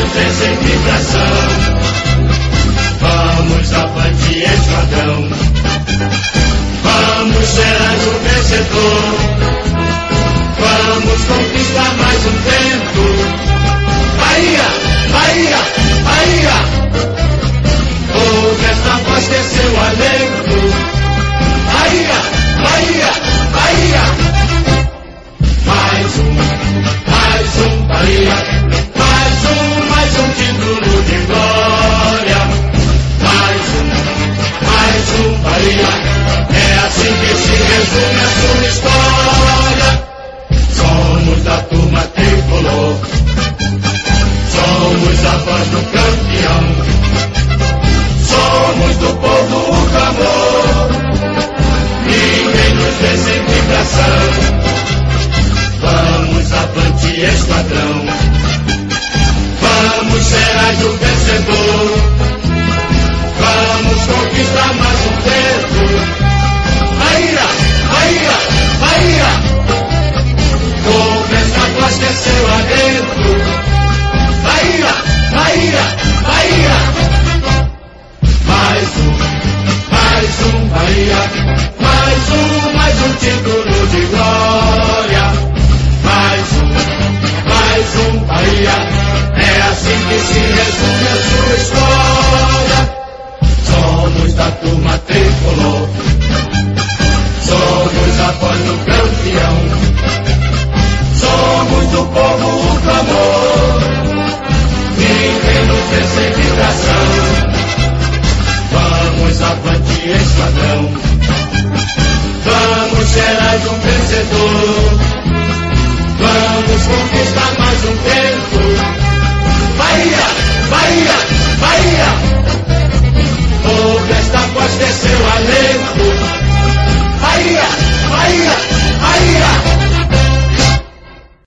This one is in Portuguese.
Meninos descem vibração. Vamos avante, esquadrão. Vamos ser o vencedor. Vamos conquistar mais um tempo. Bahia, Bahia, Bahia. Ouve esta voz ter seu alento. Bahia, Bahia, Bahia. Mais um Bahia. Mais um título de glória. Mais um Bahia. É assim que se resume a sua história. Somos da turma tricolor. Somos a voz do campeão. Somos do povo o clamor. Ninguém nos vê sem vibração. Vamos avante, esquadrão. Vamos ser o vencedor. Vamos conquistar mais um tempo. Bahia, Bahia, Bahia. Ouve essa voz ter seu alento. Bahia, Bahia, Bahia. Mais um Bahia. Mais um título de glória. Mais um Bahia. É assim que se resume a sua história. Somos da turma tricolor. Somos a voz do campeão. Somos do povo o clamor. Ninguém nos vê sem vibração. Vamos avante, esquadrão. Vamos ser um